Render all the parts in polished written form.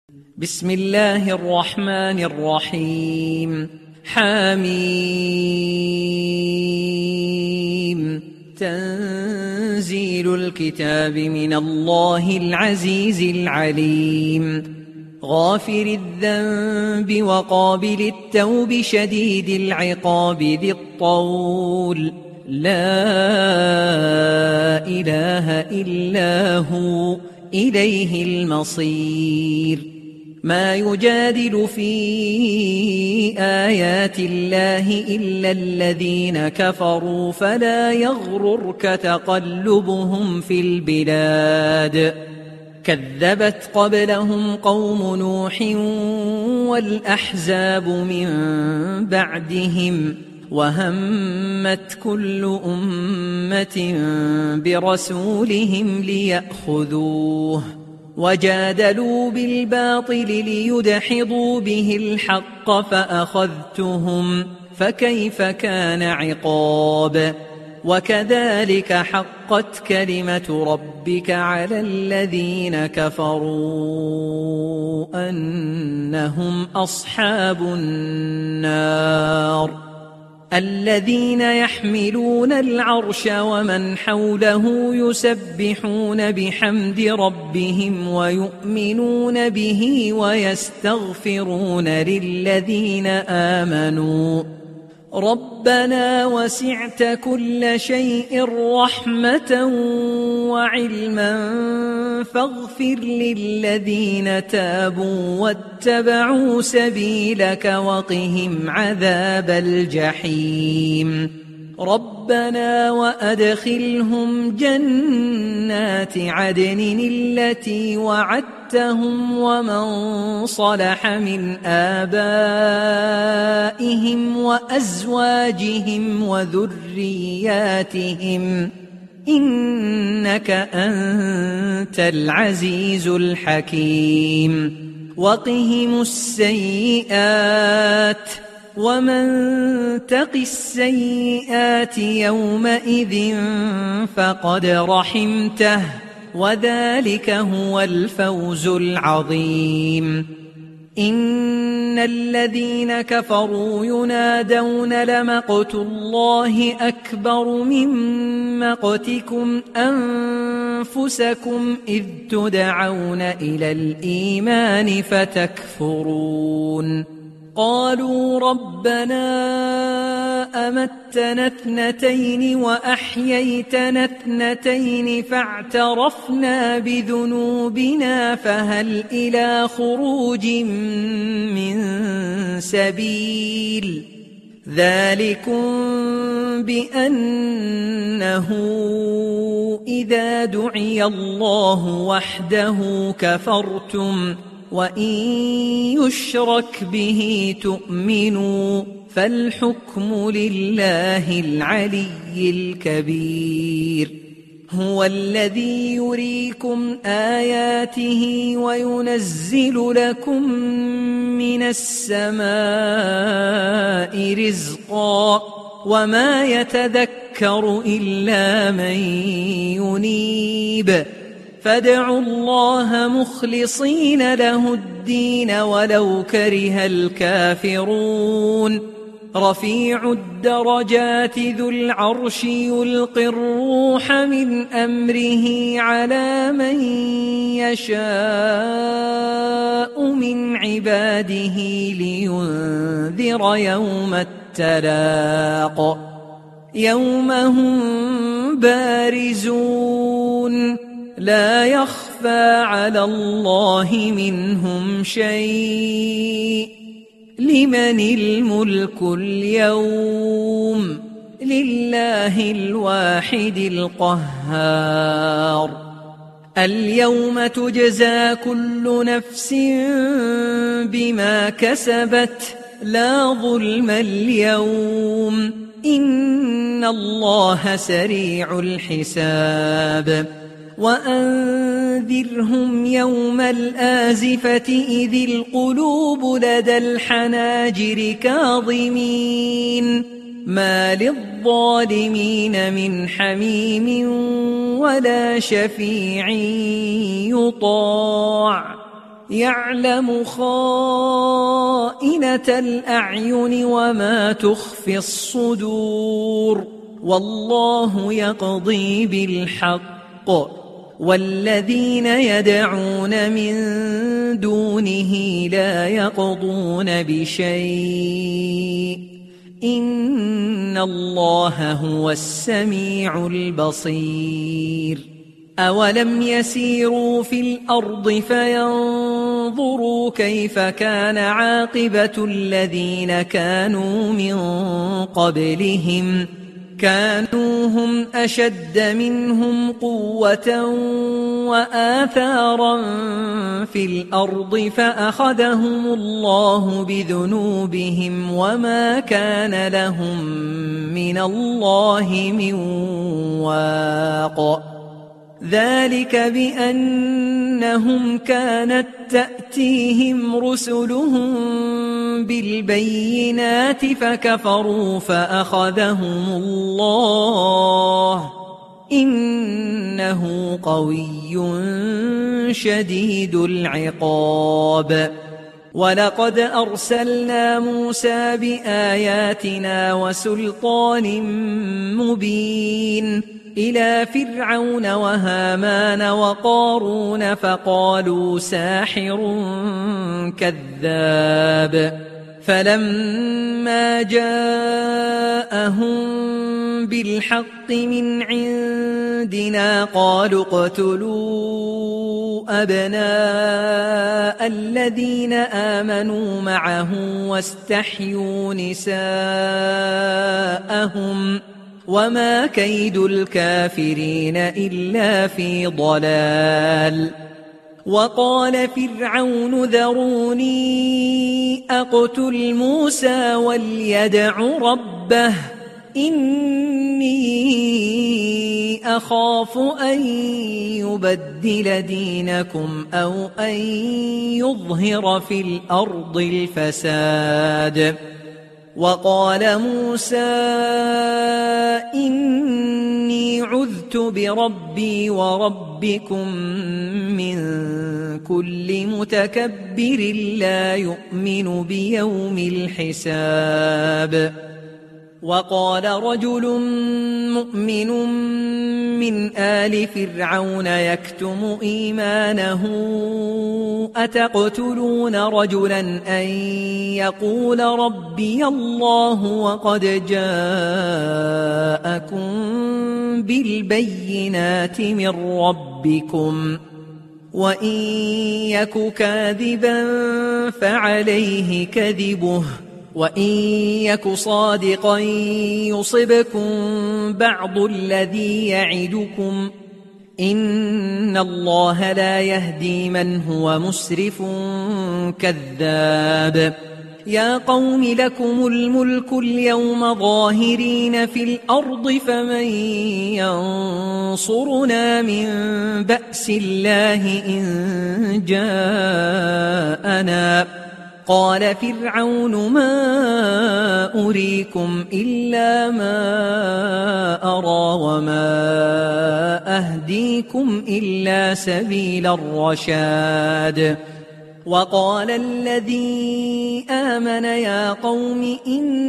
بسم الله الرحمن الرحيم. حميم. تنزيل الكتاب من الله العزيز العليم. غافر الذنب وقابل التوب شديد العقاب ذي الطول. لا إله إلا هو إليه المصير. ما يجادل في آيات الله إلا الذين كفروا فلا يغررك تقلبهم في البلاد. كذبت قبلهم قوم نوح والأحزاب من بعدهم وهمت كل أمة برسولهم ليأخذوه وجادلوا بالباطل ليدحضوا به الحق فأخذتهم فكيف كان عقاب. وكذلك حقت كلمة ربك على الذين كفروا أنهم أصحاب النار. الذين يحملون العرش ومن حوله يسبحون بحمد ربهم ويؤمنون به ويستغفرون للذين آمنوا ربنا وسعت كل شيء رحمة وعلما فاغفر للذين تابوا واتبعوا سبيلك وقهم عذاب الجحيم. ربنا وأدخلهم جنات عدن التي وعدتهم ومن صلح من آبائهم وأزواجهم وذرياتهم إنك أنت العزيز الحكيم. وقهم السيئات ومن تق السيئات يومئذ فقد رحمته وذلك هو الفوز العظيم. إن الذين كفروا ينادون لمقت الله أكبر من مقتكم أنفسكم إذ تدعون إلى الإيمان فتكفرون. قالوا ربنا أمتنا اثنتين وأحييتنا اثنتين فاعترفنا بذنوبنا فهل إلى خروج من سبيل. ذلكم بأنه إذا دعي الله وحده كفرتم وإن يشرك به تؤمنوا فالحكم لله العلي الكبير. هو الذي يريكم آياته وينزل لكم من السماء رزقا وما يتذكر إلا من ينيب. فادعوا الله مخلصين له الدين ولو كره الكافرون. رفيع الدرجات ذو العرش يلقي الروح من أمره على من يشاء من عباده لينذر يوم التلاق. يوم هم بارزون لا يخفى على الله منهم شيء. لمن الملك اليوم؟ لله الواحد القهار. اليوم تجزى كل نفس بما كسبت لا ظلم اليوم إن الله سريع الحساب. وأنذرهم يوم الآزفة إذ القلوب لدى الحناجر كاظمين ما للظالمين من حميم ولا شفيع يطاع يعلم خائنة الأعين وما تخفي الصدور والله يقضي بالحق والذين يدعون من دونه لا يقضون بشيء إن الله هو السميع البصير أولم يسيروا في الأرض فينظروا كيف كان عاقبة الذين كانوا من قبلهم كانوا هم أشد منهم قوة وآثارا في الأرض فأخذهم الله بذنوبهم وما كان لهم من الله من واق ذلك بأنهم كانت تأتيهم رسلهم بالبينات فكفروا فأخذهم الله إنه قوي شديد العقاب ولقد أرسلنا موسى بآياتنا وسلطان مبين إلى فرعون وهامان وقارون فقالوا ساحر كذاب فلما جاءهم بالحق من عندنا قالوا اقتلوا أبناء الذين آمنوا معه واستحيوا نساءهم وما كيد الكافرين إلا في ضلال وقال فرعون ذروني أقتل موسى وليدع ربه إني أخاف أن يبدل دينكم أو أن يظهر في الأرض الفساد وقال موسى إني عذت بربي وربكم من كل متكبر لا يؤمن بيوم الحساب وقال رجل مؤمن من آل فرعون يكتم إيمانه أتقتلون رجلا أن يقول ربي الله وقد جاءكم بالبينات من ربكم وإن يك كاذبا فعليه كذبه وإن يك صادقا يصبكم بعض الذي يعدكم إن الله لا يهدي من هو مسرف كذاب يا قوم لكم الملك اليوم ظاهرين في الأرض فمن ينصرنا من بأس الله إن جاءنا قال فرعون ما أريكم إلا ما أرى وما أهديكم إلا سبيل الرشاد وقال الذي آمن يا قوم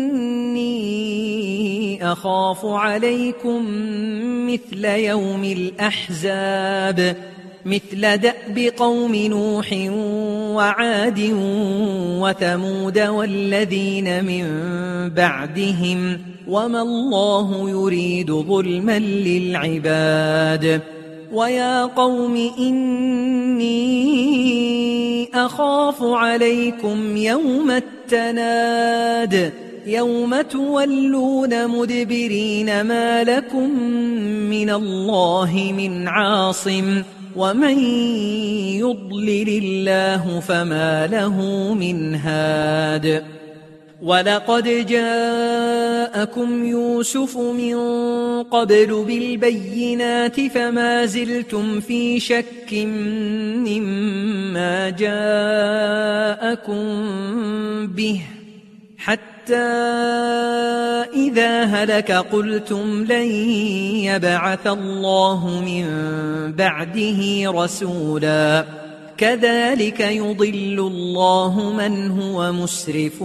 إني أخاف عليكم مثل يوم الأحزاب مثل دأب قوم نوح وعاد وثمود والذين من بعدهم وما الله يريد ظلما للعباد ويا قوم إني أخاف عليكم يوم التناد يوم تولون مدبرين ما لكم من الله من عاصم ومن يضلل الله فما له من هاد ولقد جاءكم يوسف من قبل بالبينات فما زلتم في شك مما جاءكم به حتى إذا هلك قلتم لن يبعث الله من بعده رسولا كذلك يضل الله من هو مسرف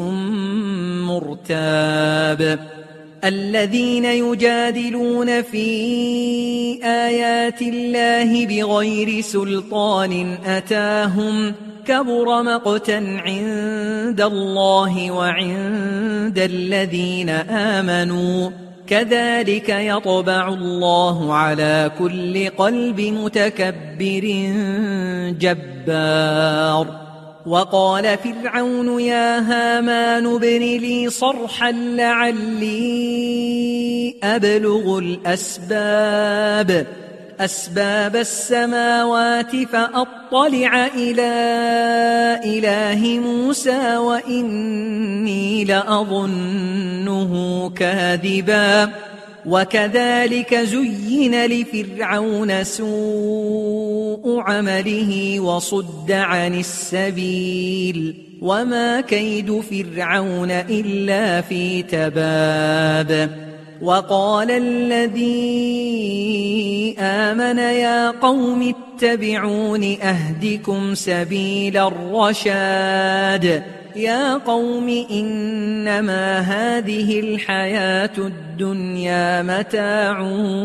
مرتاب الذين يجادلون في آيات الله بغير سلطان أتاهم كبر مقتا عند الله وعند الذين آمنوا كذلك يطبع الله على كل قلب متكبر جبار وقال فرعون يا هامان ابن لي صرحا لعلي أبلغ أسباب السماوات فأطلع إلى إله موسى وإني لأظنه كاذبا وكذلك زين لفرعون سوء عمله وصد عن السبيل وما كيد فرعون إلا في تباب وقال الذي آمن يا قوم اتبعون أهدكم سبيل الرشاد يا قوم إنما هذه الحياة الدنيا متاع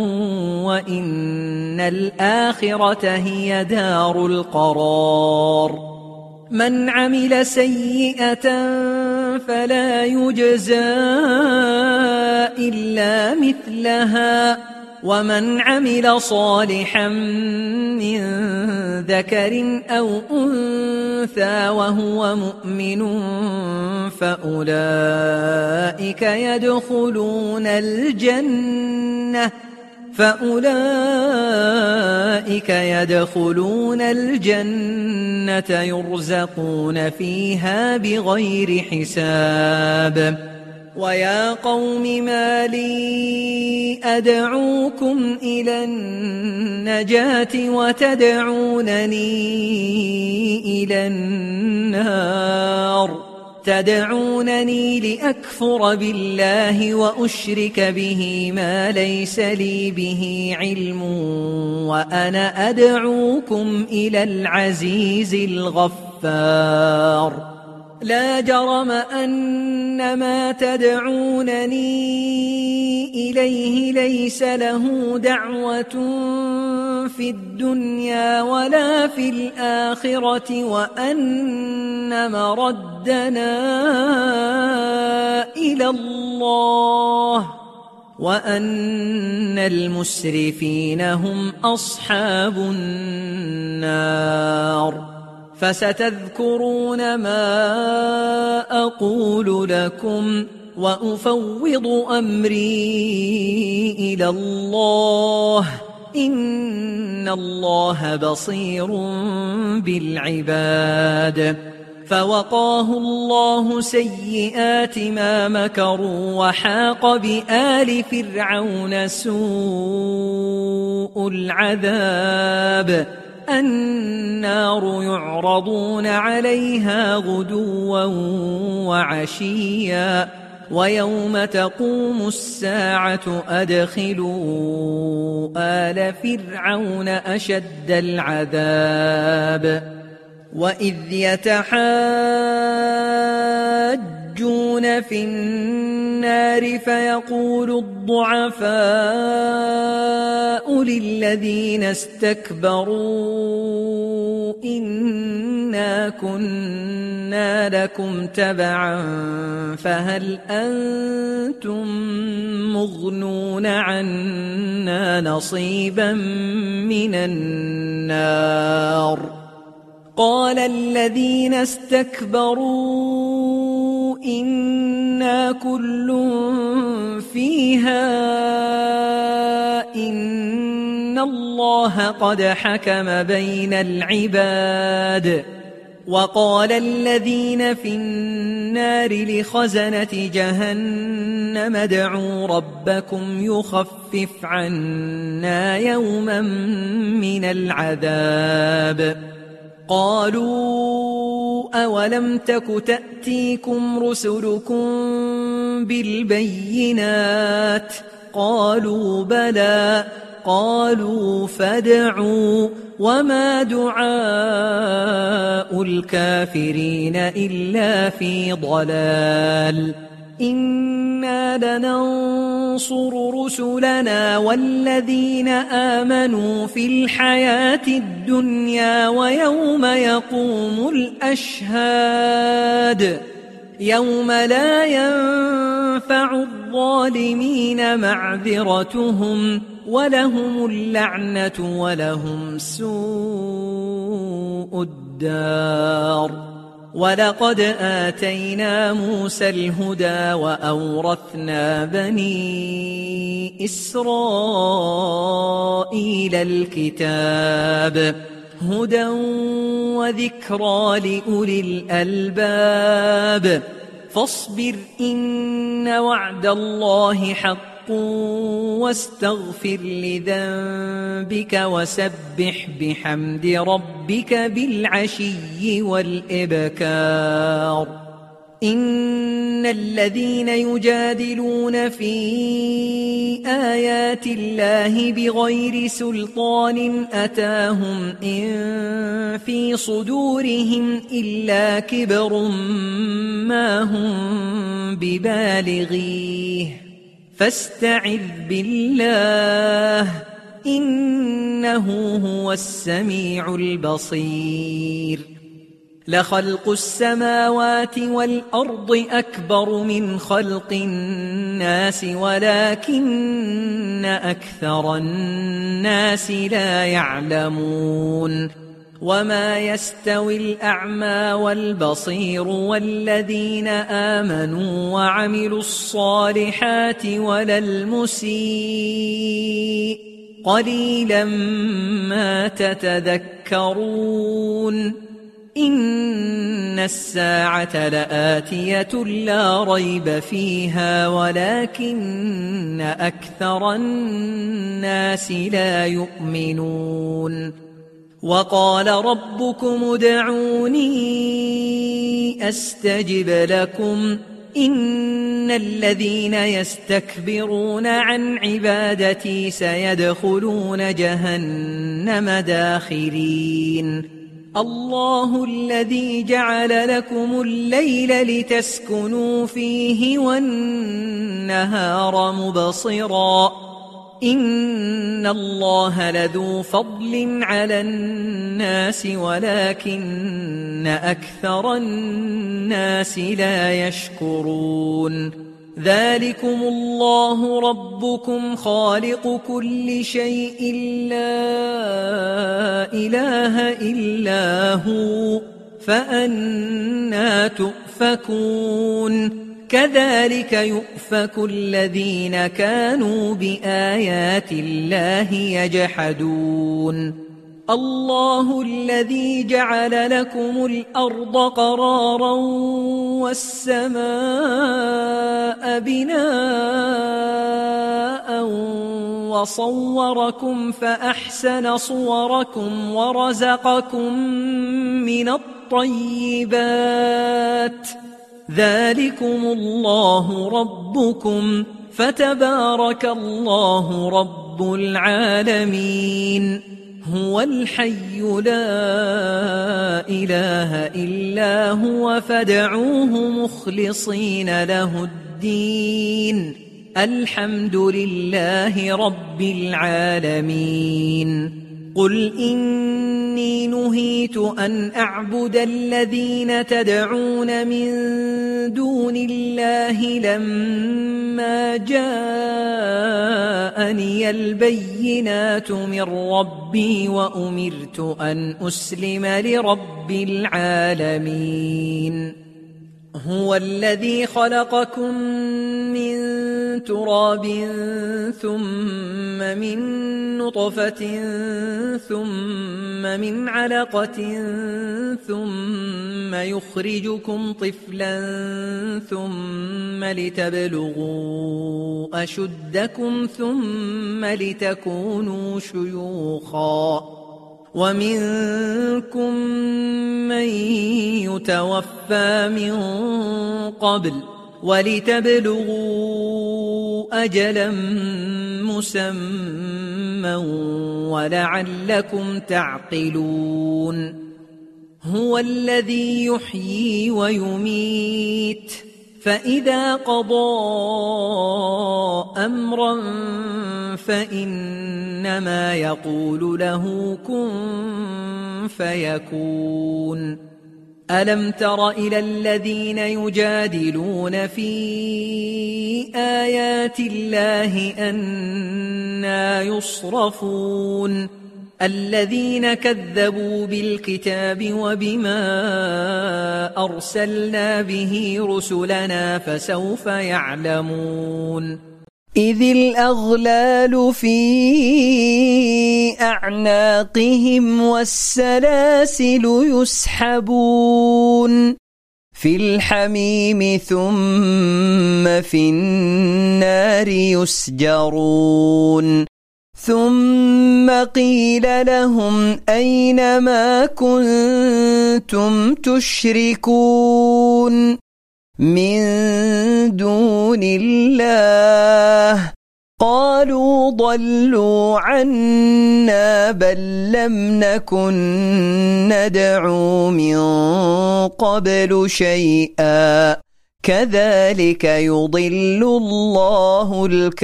وإن الآخرة هي دار القرار من عمل سيئة فلا يجزى إلا مثلها ومن عمل صالحا من ذكر أو أنثى وهو مؤمن فأولئك يدخلون الجنة يرزقون فيها بغير حساب ويا قوم ما لي أدعوكم إلى النجاة وتدعونني إلى النار تدعونني لأكفر بالله وأشرك به ما ليس لي به علم وأنا أدعوكم إلى العزيز الغفار لا جرم أن ما تدعونني إليه ليس له دعوة في الدنيا ولا في الآخرة وأن مردنا إلى الله وأن المسرفين هم أصحاب النار فستذكرون ما أقول لكم وأفوض أمري إلى الله إن الله بصير بالعباد فوقاه الله سيئات ما مكروا وحاق بآل فرعون سوء العذاب النار يعرضون عليها غدوا وعشيا ويوم تقوم الساعة أدخلوا آل فرعون أشد العذاب وإذ يتحاجون في النار فيقول الضعفاء للذين استكبروا إنا كنا لكم تبعا فهل أنتم مغنون عنا نصيبا من النار قال الذين استكبروا إنا كل فيها إن الله قد حكم بين العباد وقال الذين في النار لخزنة جهنم ادعوا ربكم يخفف عنا يوما من العذاب قالوا أولم تك تأتيكم رسلكم بالبينات قالوا بلى قالوا فادعوا وما دعاء الكافرين إلا في ضلال إنا لننصر رسلنا والذين آمنوا في الحياة الدنيا ويوم يقوم الأشهاد يوم لا ينفع الظالمين معذرتهم ولهم اللعنة ولهم سوء الدار ولقد آتينا موسى الهدى وأورثنا بني إسرائيل الكتاب هدى وذكرى لأولي الألباب فاصبر إن وعد الله حق واستغفر لذنبك وسبح بحمد ربك بالعشي والإبكار إن الذين يجادلون في آيات الله بغير سلطان أتاهم إن في صدورهم إلا كبر ما هم ببالغيه فاستعذ بالله إنه هو السميع البصير لخلق السماوات والأرض أكبر من خلق الناس ولكن أكثر الناس لا يعلمون وما يستوي الأعمى والبصير والذين آمنوا وعملوا الصالحات ولا المسيء قليلا ما تتذكرون إن الساعة لآتية لا ريب فيها ولكن أكثر الناس لا يؤمنون وقال ربكم ادعوني أستجب لكم إن الذين يستكبرون عن عبادتي سيدخلون جهنم داخرين الله الذي جعل لكم الليل لتسكنوا فيه والنهار مبصرا إن الله لذو فضل على الناس ولكن أكثر الناس لا يشكرون ذلكم الله ربكم خالق كل شيء لا إله إلا هو فأنى تؤفكون كذلك يؤفك الذين كانوا بآيات الله يجحدون الله الذي جعل لكم الأرض قرارا والسماء بناء وصوركم فأحسن صوركم ورزقكم من الطيبات ذلكم الله ربكم فتبارك الله رب العالمين هو الحي لا إله إلا هو فادعوه مخلصين له الدين الحمد لله رب العالمين قل إني نهيت أن أعبد الذين تدعون من دون الله لما جاءني البينات من ربي وأمرت أن أسلم لرب العالمين هو الذي خلقكم من تراب ثم من نطفة ثم من علقة ثم يخرجكم طفلا ثم لتبلغوا أشدكم ثم لتكونوا شيوخا ومنكم من يتوفى من قبل ولتبلغوا أجلا مسمى ولعلكم تعقلون هو الذي يحيي ويميت فإذا قضى أمرا فإنما يقول له كن فيكون ألم تر إلى الذين يجادلون في آيات الله أنى يصرفون الذين كذبوا بالكتاب وبما أرسلنا به رسلنا فسوف يعلمون إذ الأغلال في أعناقهم والسلاسل يسحبون في الحميم ثم في النار يسجرون ثم قيل لهم أين ما كنتم تشركون من دون الله قالوا ضلوا عنا بل لم نكن ندعو من قبل شيئا كذلك يضل الله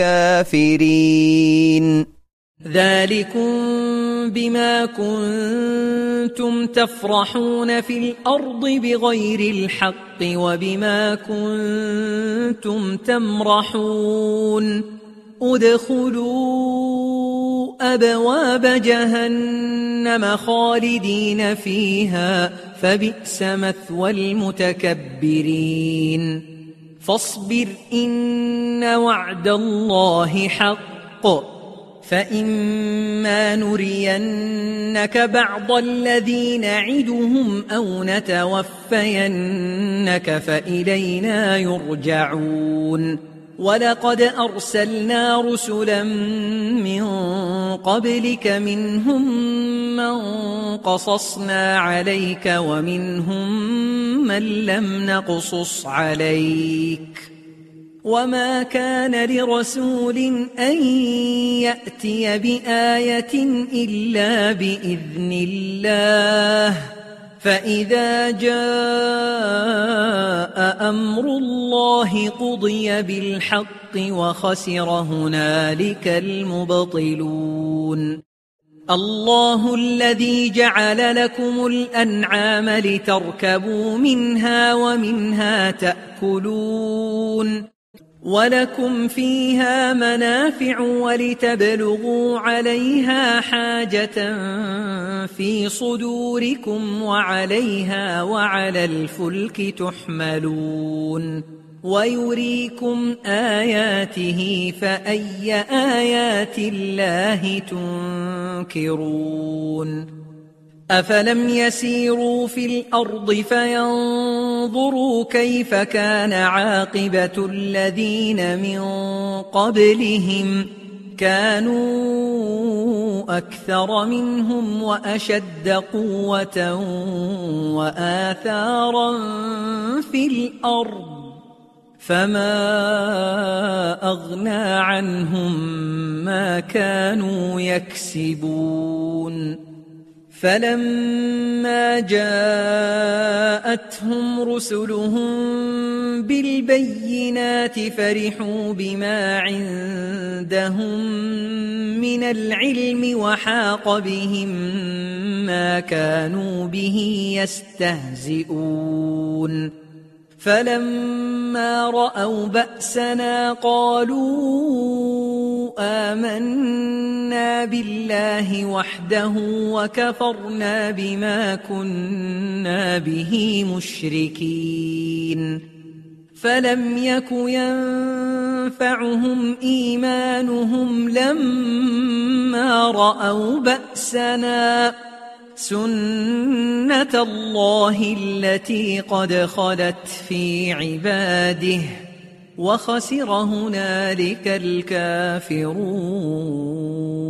الكافرين ذلكم بما كنتم تفرحون في الأرض بغير الحق وبما كنتم تمرحون ادخلوا أبواب جهنم خالدين فيها فبئس مثوى المتكبرين فاصبر إن وعد الله حق فإما نرينك بعض الذي نعدهم أو نتوفينك فإلينا يرجعون ولقد أرسلنا رسلا من قبلك منهم من قصصنا عليك ومنهم من لم نقصص عليك وما كان لرسول أن يأتي بآية إلا بإذن الله فإذا جاء أمر الله قضي بالحق وخسر هنالك المبطلون الله الذي جعل لكم الأنعام لتركبوا منها ومنها تأكلون ولكم فيها منافع ولتبلغوا عليها حاجة في صدوركم وعليها وعلى الفلك تحملون ويريكم آياته فأي آيات الله تنكرون أفلم يسيروا في الأرض فينظروا كيف كان عاقبة الذين من قبلهم كانوا أكثر منهم وأشد قوة وآثارا في الأرض فما أغنى عنهم ما كانوا يكسبون فلما جاءتهم رسلهم بالبينات فرحوا بما عندهم من العلم وحاق بهم ما كانوا به يستهزئون فلما رأوا بأسنا قالوا آمنا بالله وحده وكفرنا بما كنا به مشركين فلم يك ينفعهم إيمانهم لما رأوا بأسنا سنة الله التي قد خلت في عباده وخسر هنالك الكافرون